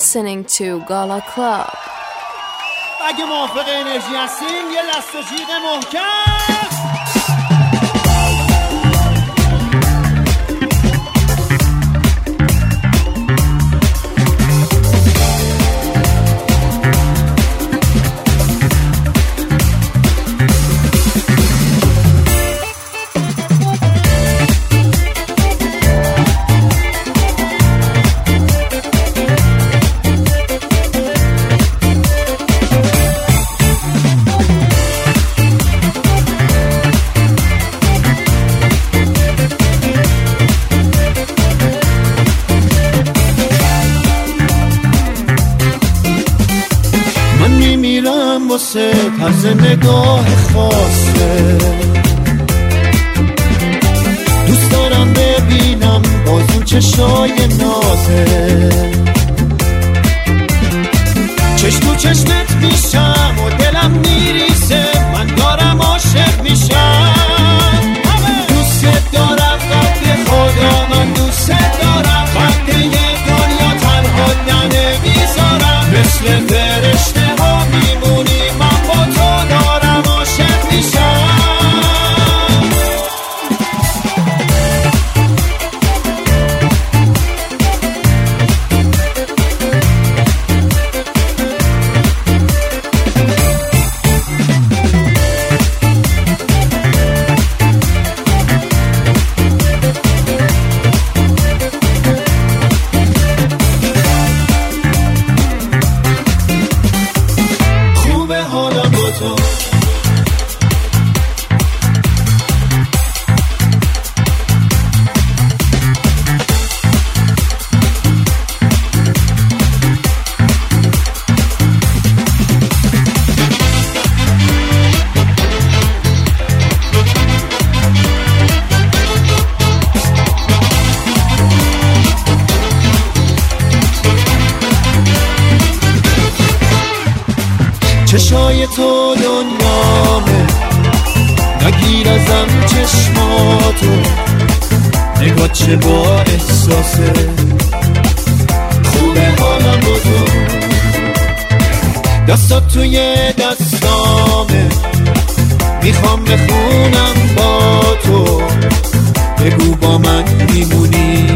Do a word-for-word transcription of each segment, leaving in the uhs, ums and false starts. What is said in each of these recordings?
listening to Gala Club. اگه موافق انرژی هستین یه دست و جیغ محکم. واسه طرز نگاه خاصه دوست دارم ببینم بازون چشای نازه چشم تو چشمت میشم و دلم میریسه من دارم عاشق میشم دوست دارم قد خدا من دوست دارم قد یه دنیا تنها نمیذارم مثل فرشته ها میمونی من با تو دارم عاشق میشم چشای تو دنیامه نگیر ازم چشماتو نگاه چه با احساسه خوبه حالم با تو دستات توی دستامه میخوام بخونم با تو بگو با من میمونی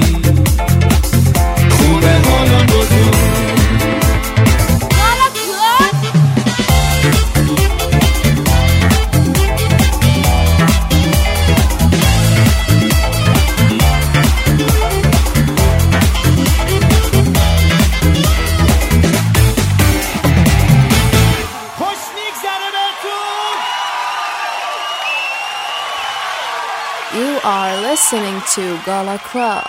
خوبه حالم با تو You are listening to Gala Club.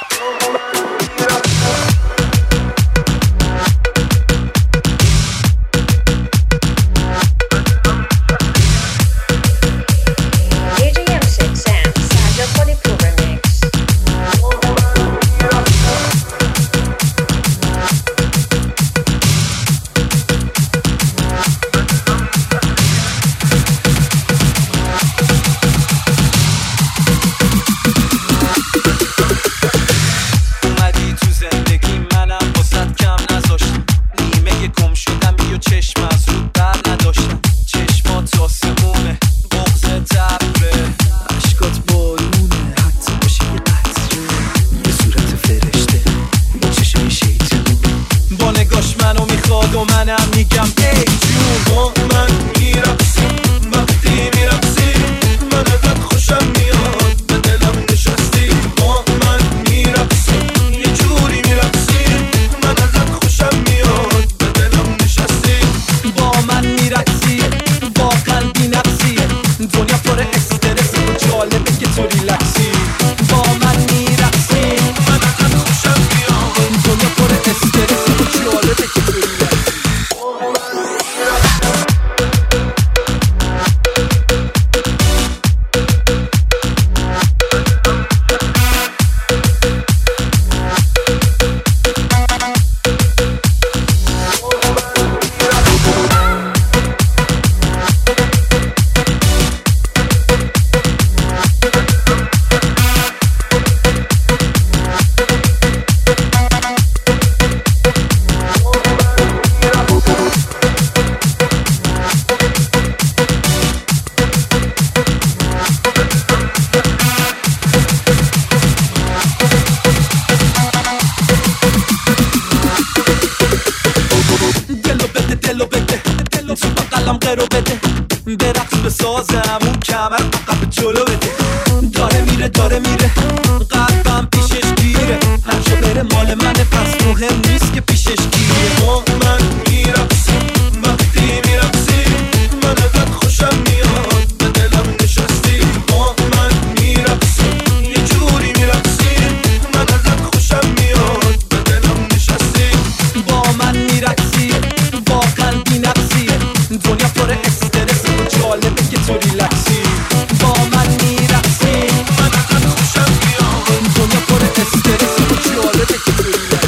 We'll be right back. موزه رو بده برقص به سازم اون کمر عقب جلو بده داره میره داره میره قلبم پیشش گیره هرچه بره مال منه پس مهم نیست که پیشش گیره با من میرقصی وقتی میرقصی من ازت خوشم میاد به دلم نشستی با من میرقصی یه جوری میرقصی من ازت خوشم میاد به دلم نشستی با من میرقصی واقعا بی‌نقصی دنیا پر استرس و جالبه که تو ریلکسی با من میرقصی من ازت خوشم میاد دنیا پر استرس و جالبه که تو ریلکسی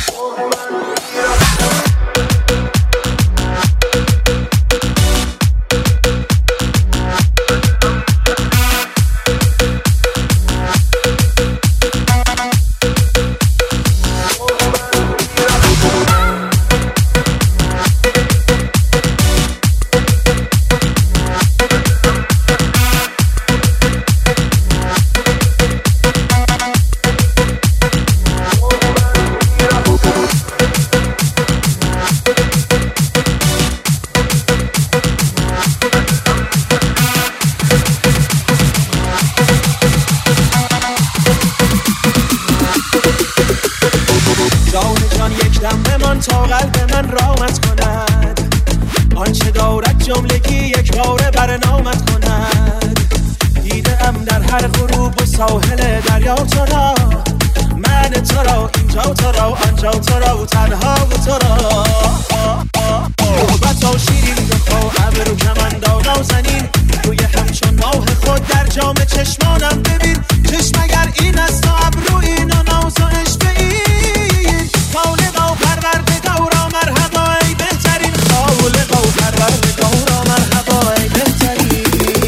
تا قلب من رامت کند آنچه دارد جملگی یک باره برنامت کند دیده ام در هر غروب و ساحل دریا تو را من تو را اینجا تو را آنجا تو را و تنها و تو را محبت و شیرین دخوا ابرو کمندان نازنین روی همچون ماه خود در جام چشمانم ببین چشم اگر این است و ابرو این و ناز و عشق این خالق و پروردگارا مرحبا ای بهترین خالق و پروردگارا مرحبا ای بهترین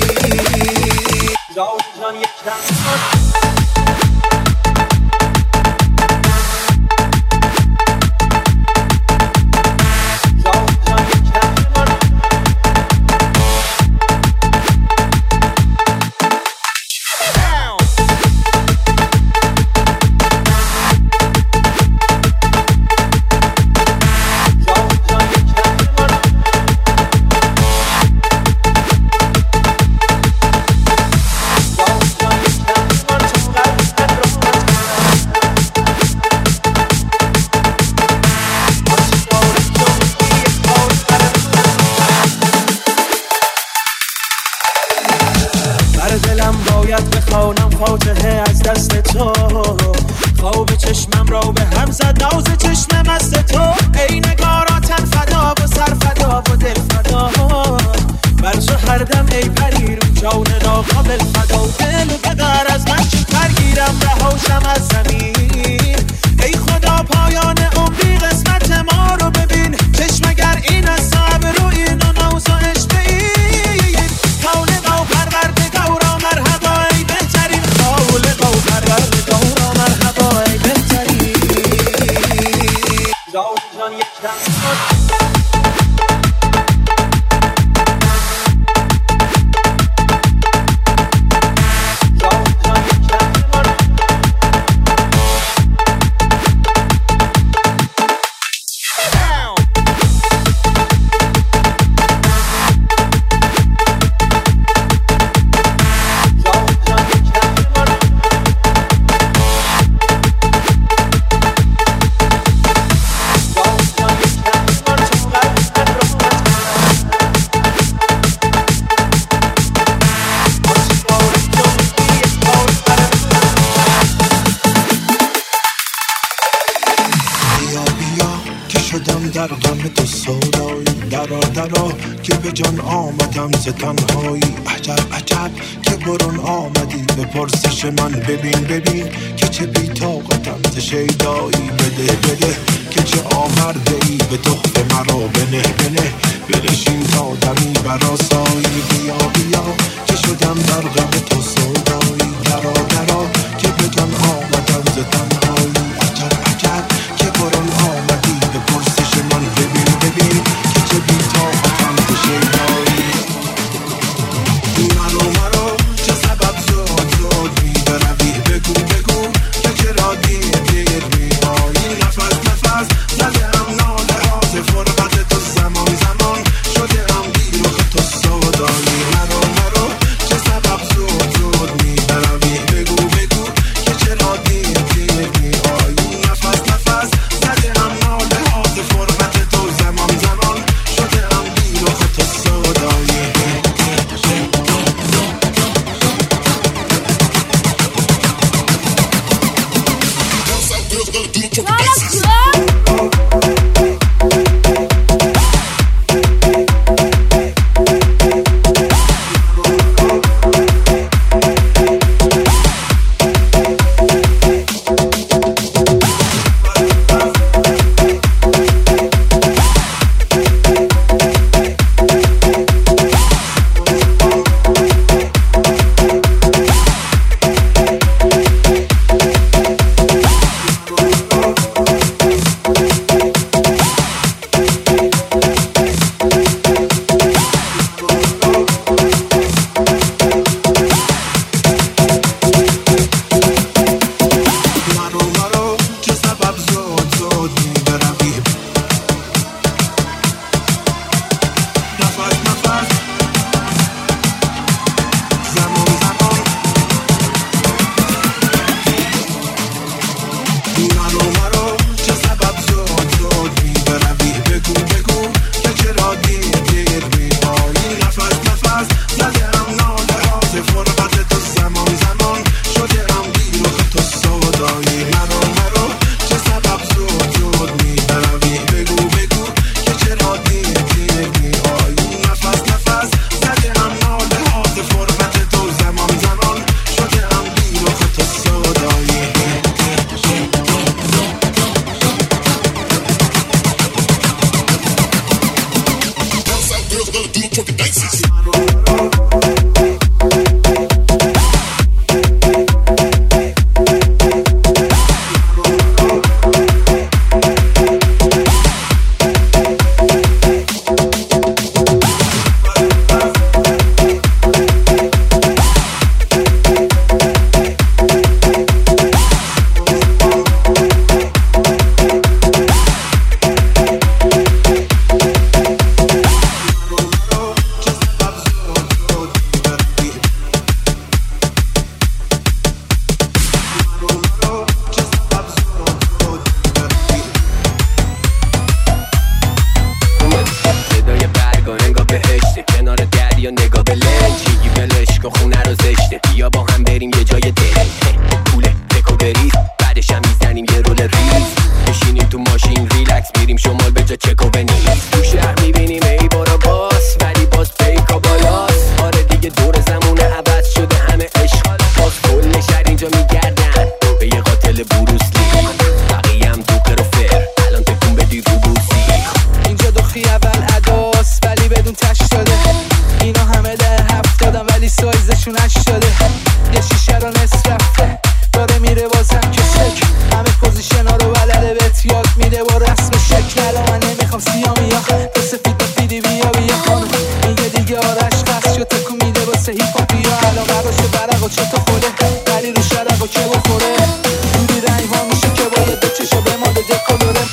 جان جان یک دم فاتحه از دست تو خواب چشمم را به هم زد ناز چشم مست تو ای نگارا تن فدا و سر فدا و دل فدا بر تو هر دم ای پری رو جان ناقابل فدا دل و بغیر از من چی پرگیرم رهاشم از زمین ای خدا پایان عمری قسمت ما رو ببین چشم اگر این از صعب رو این و ناز و عشق این خالق و پروردگارا مرحبا ای بهترین خالق و پروردگارا مرحبا ای بهترین جان جان یک دم در غم تو سودایی درا درا که به جان آمدم ز تنهایی عجب عجب که برون آمدی به پرسش من ببین ببین که چه بی طاقتم ز شیدایی بده بده که چه آورده ای به تحفه مرا بنه بنه بنشین تا دمی براسایی بیا بیا که شدم در غم تو سودایی درا درا که به جان آمدم ز تنهایی عجب عجب که برون آمدی به پرسش من ببین ببین که چه بی طاقتم ز شیدایی مرو مرو چه سبب زود زود می بروی بگو بگو که چرا دیر دیر می آیی نفس نفس زده هم ناله ها ز یا نگاه به لنج ولش کن خونه رو زشته بیا با هم بریم یه جای دل پوله تکو بریز بعدش هم میزنیم یه رول ریز بشینیم تو ماشین ریلکس میریم شمال به جا چکو بنیز تو شهر میبینیم ای بارا باس ولی باز پیکا بالاس آره دیگه دور زمونه عوض شده همه عشق باز کل شهر اینجا میگردن به یه قاتل بروسلی بقیه هم دوقه رو فر الان تکون بدی رو بوسی اینجا دخی اول عداس ولی بدون تش شده اینا همه ده هفت دادم ولی سایزشون هش شده یه شیشه رو نصف رفته داره میره بازم کسک همه پوزیشن ها رو بلده بهت یاد میده با رسم شکل الان من نمیخوام سیامی یا تو سفید بفیدی بیا بیا خانم میگه دیگه آرش قصد شد تکو میده واسه هیپ هاپی ها الان قرار شد برق و چطور خوده ولی رو شرق و که بخوره دودی رنگ ها میشه که باید دو چشو به ما ده دکولوره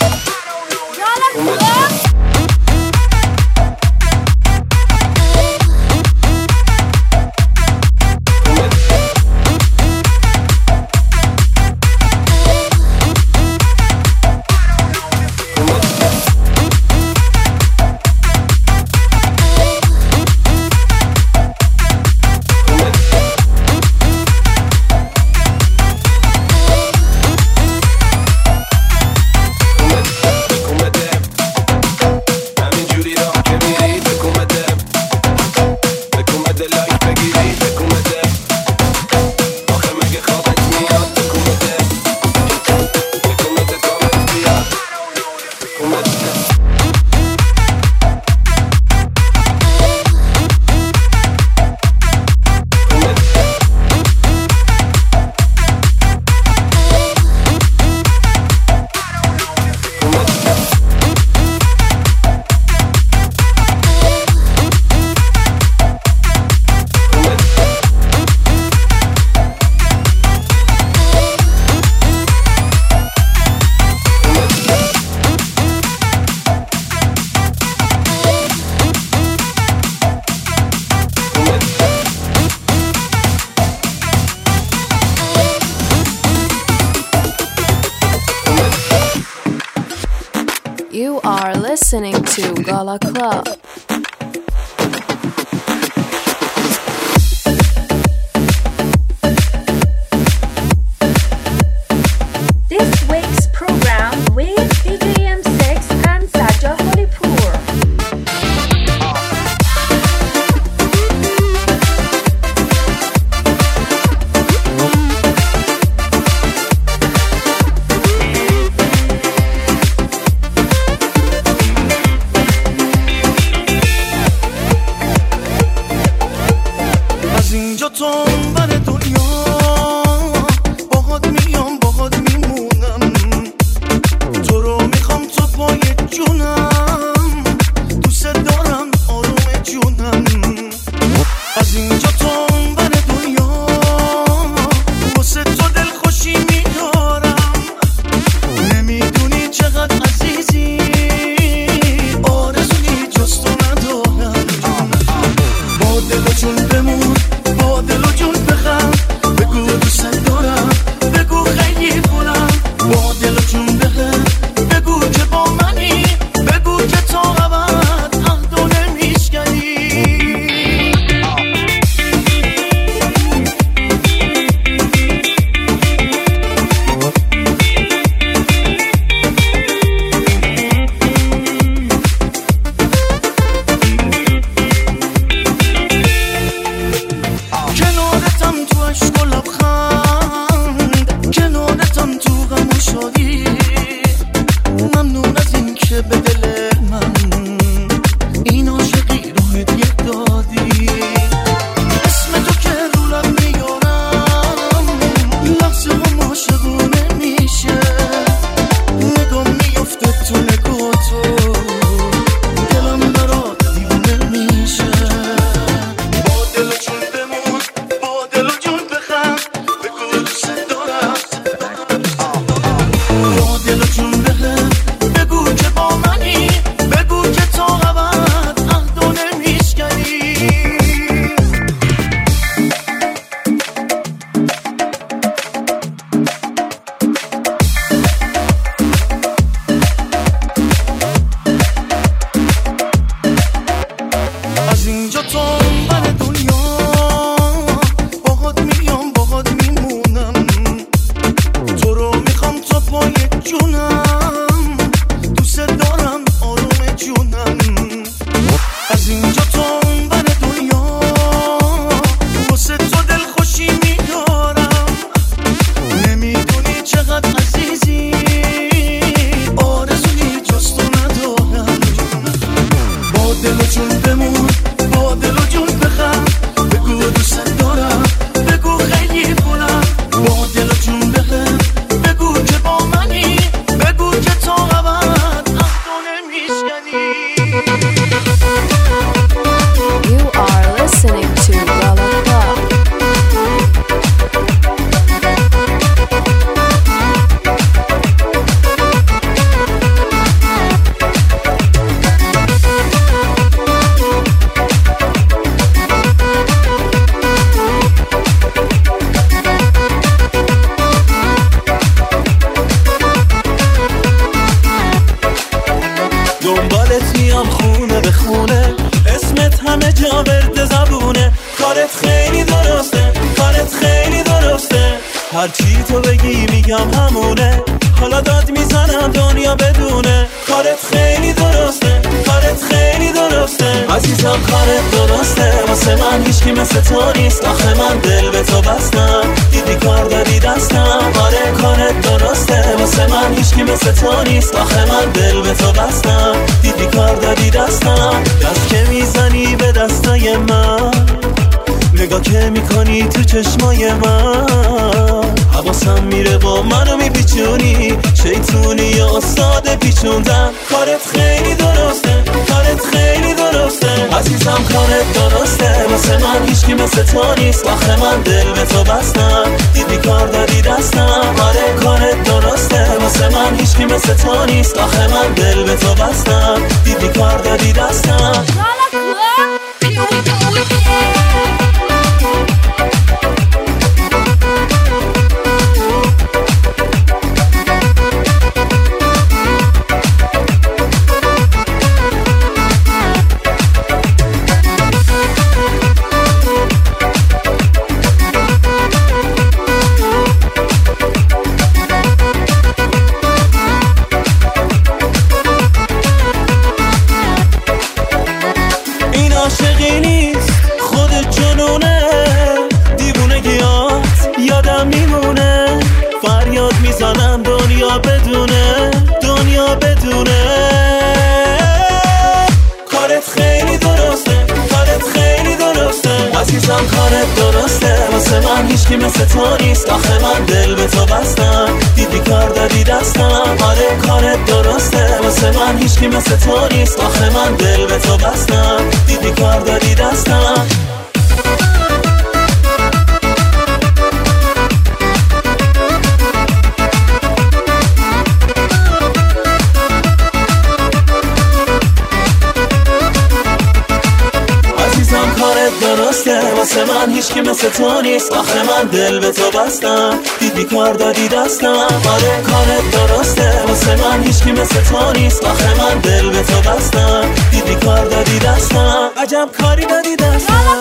You are listening to Gala Club. This week's program with D J M six and Sajjad Hollypour. با دل جون بخم بگو که با منی بگو که دنبالت میام خونه به خونه، اسمت همه جا ورد زبونه. کارت خیلی درسته، کارت خیلی درسته، هرچی تو بگی میگم همونه. حالا داد میزنم دنیا بدونه. کارت خیلی درسته، کارت خیلی درسته، عزیزم کارت درسته. واسه من هیچکی مثل تو نیست، آخه من دل به تو بستم، دیدی کار دادی دستم. آره کارت درسته، واسه من هیچکی مثل تو نیست، آخه من دل به تو بستم، دیدی کار دادی دستم. دست که میزنی به دستای من، نگاه که میکنی تو چشمای من، حواسم میره با منو میپیچونی، شیطونی یا استاد پیچوندن. کارت خیلی درسته، کارت خیلی درسته، عزیزم کارت درسته. واسه من هیچکی مثل تو نیست، آخه من دل به تو بستم، دیدی کار دادی دستم. آره کارت درسته، واسه من هیچکی مثل تو نیست، آخه من دل به تو بستم، دیدی کار دادی دستم. میزنم دنیا بدونه، دنیا بدونه. کارت خیلی درسته، کارت خیلی درسته، عزیزم کارت درسته. واسه من هیچکی مثل تو نیست، آخه من دل به تو بستم، دیدی کار دادی دستم. آره کارت درسته، واسه من هیچکی مثل تو نیست، آخه من دل به تو بستم، دیدی کار دادی دستم. درسته، واسه من هیچکی مثل تو نیست، آخه من دل به تو بستم، دیدی کار دادی دستم. آره کارت درسته، واسه من هیچکی مثل تو نیست، آخه من دل به تو بستم، دیدی کار دادی دستم. عجب کاری دادی دستم.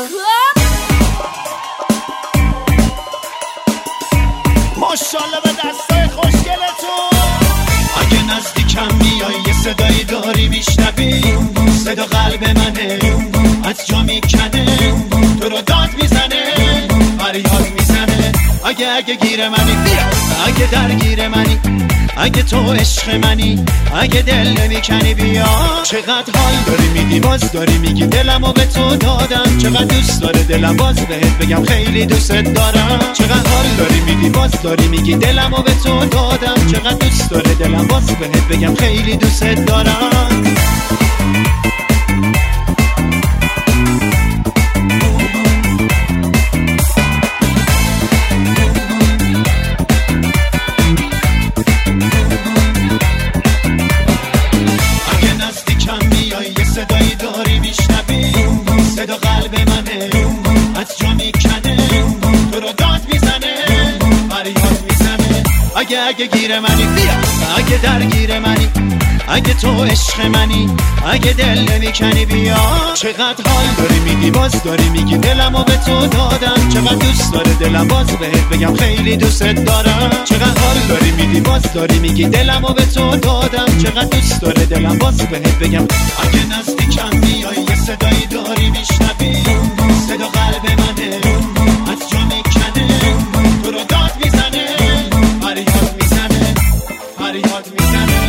ماشاءالله به دستای خوشگلتون. اگه نزدیکم میای یه صدایی داری میشنوی، صدا قلب منه از جا میکنه، تو رو داد میزنه، فریاد میزنه. اگه اگه گیر منی، اگه درگیر منی، اگه تو عشق منی، اگه دل نمیکنی بیا. چقدر حال داری میدی، باز داری میگی دلمو به تو دادم. چقدر دوست داره دلم، باز بهت بگم خیلی دوست دارم. چقدر حال داری میدی، باز داری میگی دلمو به تو دادم. چقدر دوست داره دلم، باز بهت بگم خیلی دوست دارم. صدا قلب منه از جا میکنه، تو رو داد میزنه، فریاد میزنه. اگه اگه گیر منی بیا، اگه درگیر منی، اگه تو عشق منی، اگه دل نمیکنی بیا. چقدر حال داری میدی، باز داری میگی دلمو به تو دادم. چقدر دوست داره دلم، باز بهت بگم خیلی دوست دارم. چقدر حال داری میدی، باز داری میگی دلمو به تو دادم. چقدر دوست داره دلم، باز بهت بگم. اگه نزدیکم میای یه صدایی داری میشنوی، صدا قلب منه از جا میکنه، تو رو داد میزنه، فریاد میزنه، فریاد میزنه.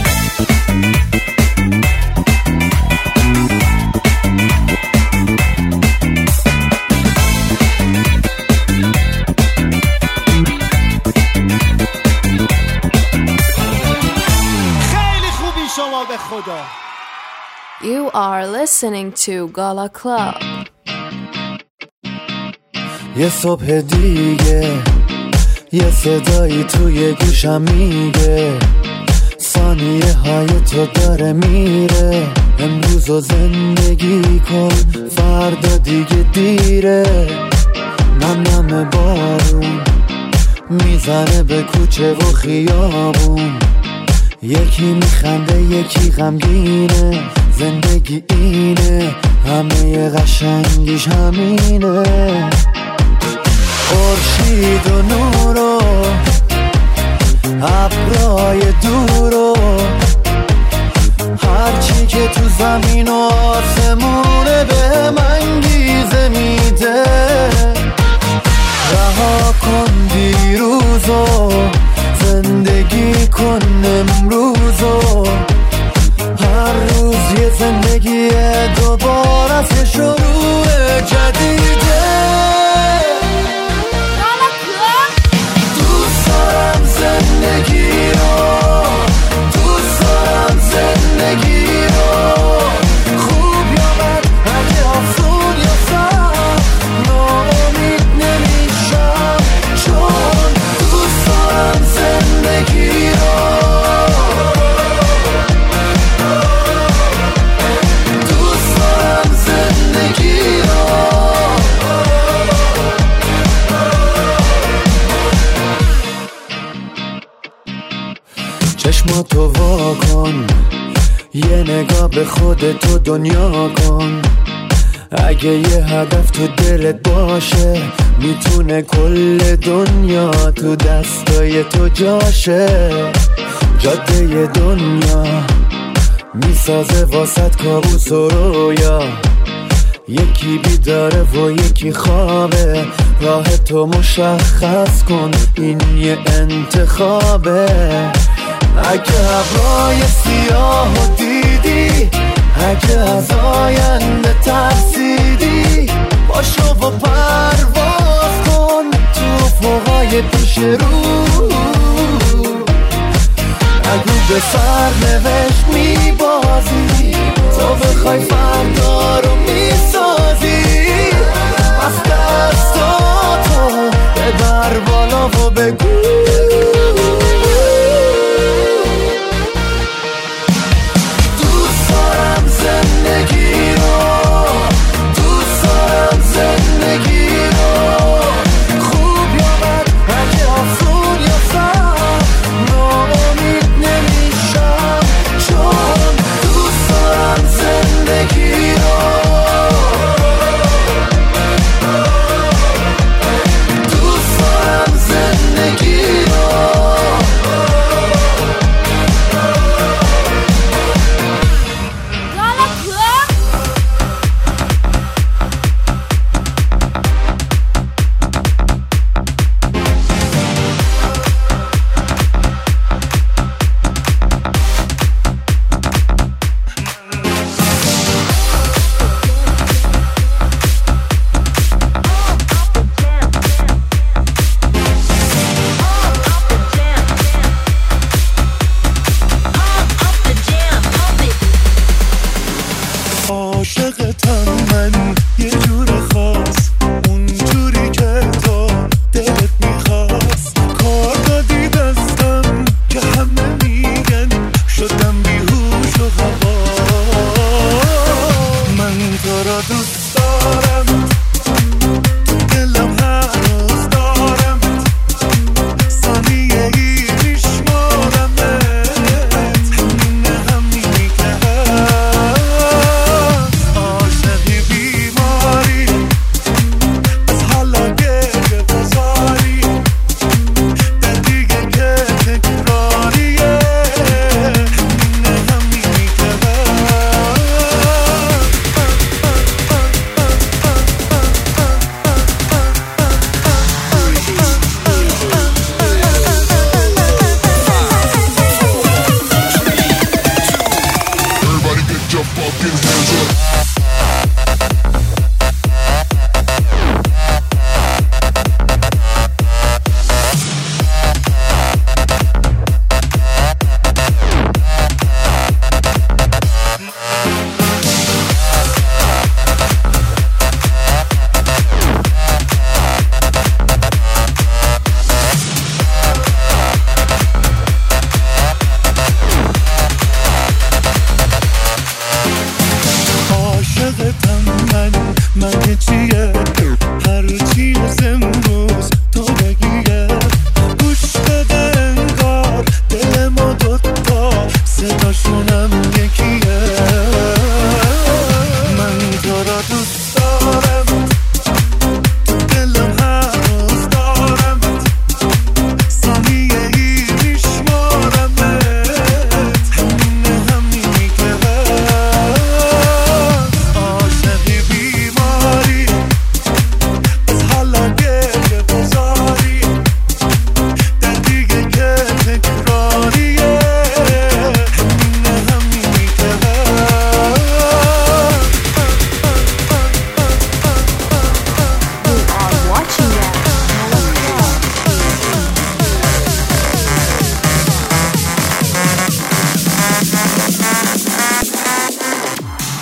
خیلی خوبی شما به خدا. You are listening to Gala Club. یه صبح دیگه یه صدایی توی گوشم میگه ثانیه های تو داره میره. امروز و زندگی کن، فردا دیگه دیره. نم نم بارون میزنه به کوچه و خیابون، یکی میخنده یکی غمگینه، زندگی اینه همه قشنگیش همینه. خورشید و نور و ابرای دور و هرچی که تو زمین و آسمونه به من انگیزه میده. رها کن دیروزو، زندگی کن امروزو، هر روز یه زندگی دوباره از یه شروع جدیده. دوست دارم زندگی رو، دوست دارم زندگی رو، خوب یا بد، اگه افزون یا سخت، ناامید نمیشم چون دوست دارم زندگی رو. دوست دارم زندگی رو. چشماتو وا کن، یه نگاه به خودتو دنیا کن. اگه یه هدف تو دلت باشه میتونه کل دنیا تو دستای تو جاشه. جاده دنیا میسازه واسط کابوس و رویا، یکی بیداره و یکی خوابه. راه تو مشخص کن، این یه انتخابه. اگه ابرای سیاه و دیدی، اگه از آینده ترسیدی، باشو و پرواز کن تو فوقای پیش رو. اگه به سرنوشت میبازی، تو بخوای فردا رو میسازی، پس دستاتو ببر بالا و بگو دوست دارم زندگی رو، دوست دارم زندگی رو، خوب یا بد، اگه افزون یا سخت، ناامید نمیشم چون دوست دارم زندگی رو. دوست دارم زندگی رو. گوش بده انگار دل ما دوتا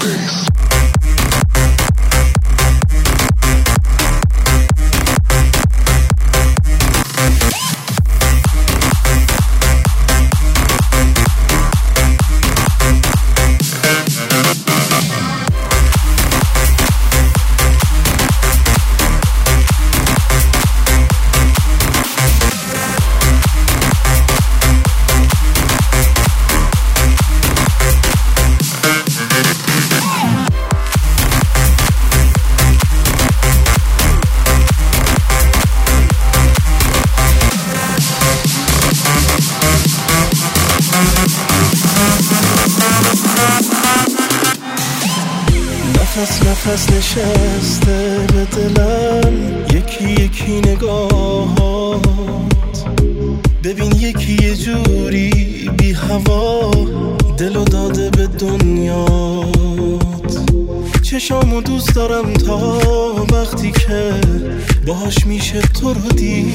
نفس نفس نشسته به دلم یکی یکی نگاهات، ببین یکی یه جوری بی هوا دلو داده به دنیات. چشامو دوست دارم تا وقتی که باهاش میشه تو رو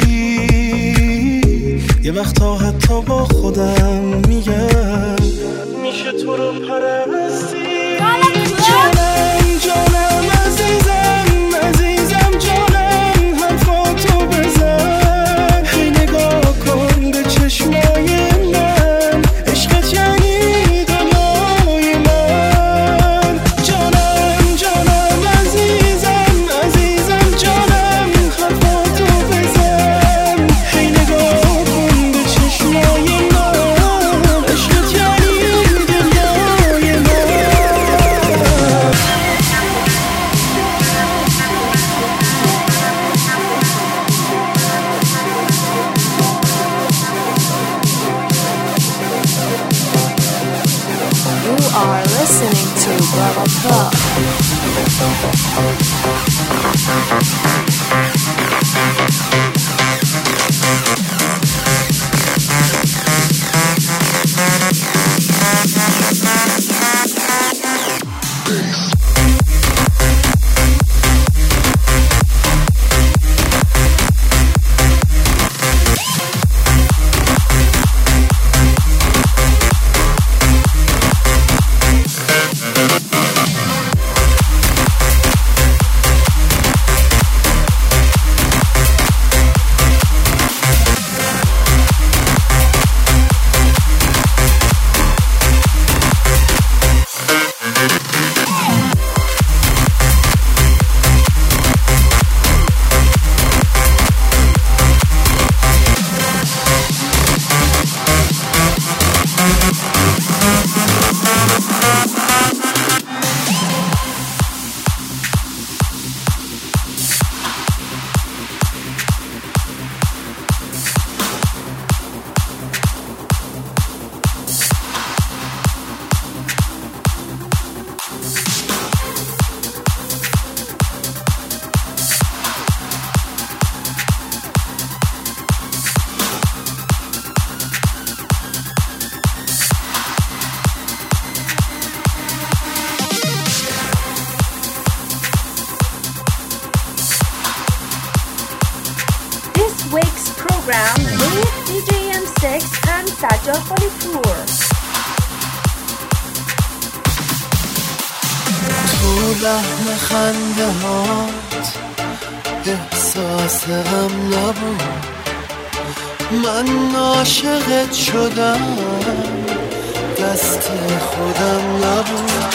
دید، یه وقتا حتی با خودم میگم میشه تو رو پرستی. جانم جانم عزیزم عزیزم جانم حرفاتو بزن، هی نگاه کن به چشمای من، عشقت یعنی دنیای من. جانم جانم عزیزم عزیزم جانم حرفاتو بزن، هی نگاه کن به چشمای من، عشقت یعنی دنیای من. You are listening to Global Club. Week's program with دی جی ام six and Sajjad Hollypour. تو لحن خنده هات احساس هم نبود، من عاشقت شدم دست خودم نبود.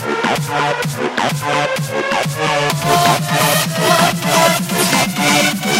We'll be right back.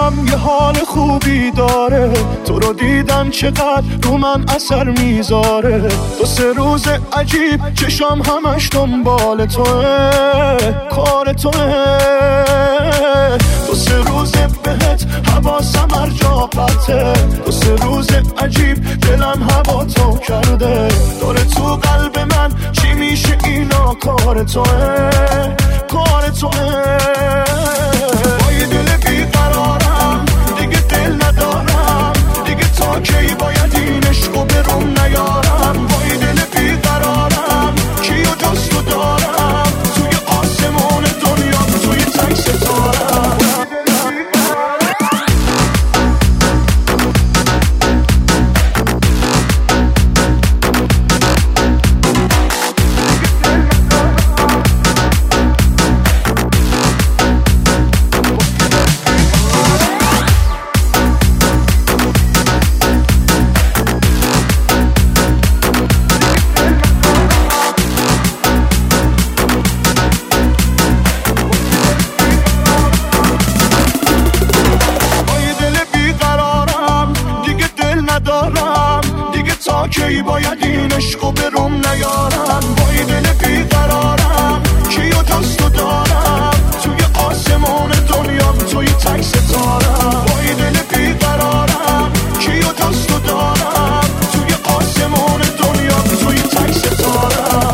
دلم یه حال خوبی داره، تو رو دیدن چقدر رو من اثر میذاره. دو سه روز عجیب چشام همش دنبال توه، کار توه. دو سه روز بهت حواسم هر جا پرته، دو سه روز عجیب دلم هوا تو کرده. داره تو قلب من چی میشه اینا کار توه، کار توه. با یه دل بیقرارم دیگه دل ندارم، دیگه تا کی باید این عشقو به روم نیارم. با یه دل بیقرارم کیو دوستو دارم، توی آسمون دنیا توی تک ستارم. کی باید این عشقو به روم نیارم. با یه دل بیقرارم کیو دوستو دارم، توی آسمون دنیا توی تک ستارم. با یه دل بیقرارم کیو دوستو دارم، توی آسمون دنیا توی تک ستارم.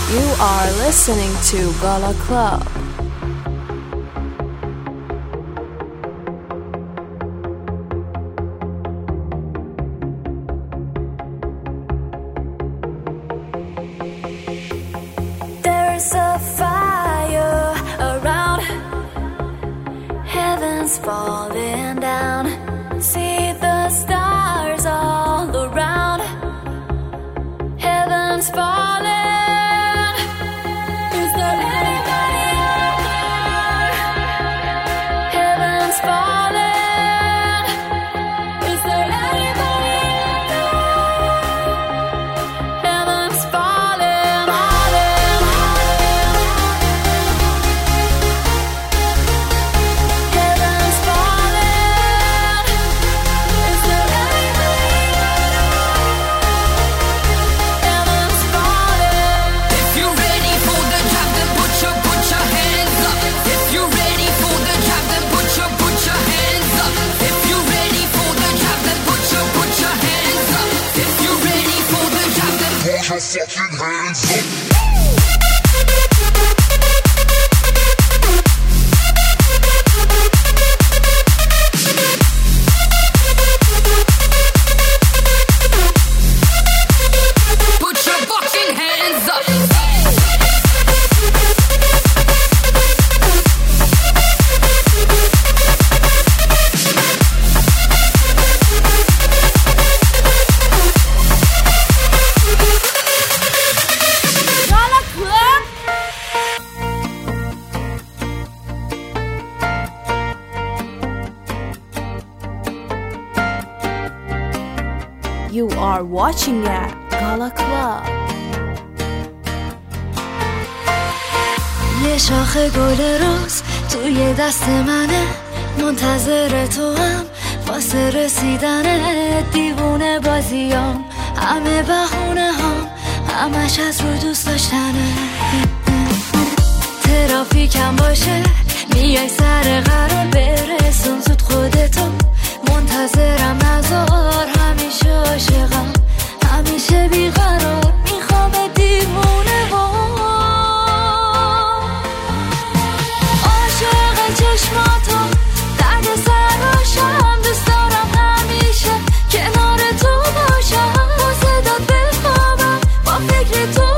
You are listening to Gala Club. There's a fire around, heaven's falling down. See the stars all around, heaven's falling. Is there anybody out there? Heaven's falling. Is there anybody out there? Heaven's falling, falling, heaven's falling. Is there anybody out there? Heaven's falling. If you're ready for the job, then put your put your hands up. If you're ready for the job, then put your put your hands up. If you're ready for the job, then put your put your hands up. If you're ready for the job, then put your fucking hands up. Put your fucking hands up. Gala Club. You are watching at Gala Club. یه شاخ گل روز توی دست منه، منتظر تو هم واسه رسیدنه. دیوونه بازیام همه بهونه هم، همش از رو دوست داشتنه. ترافیکم باشه میای سر قرار، برسون زود خودتو، منتظرم نذار. همیشه عاشقم، همیشه بیقرار، میخوام دیوونه بام. عاشق چشماتو، درد سراشم، دوست دارم همیشه کنار تو باشم. با صدات بخوابم، با فکر تو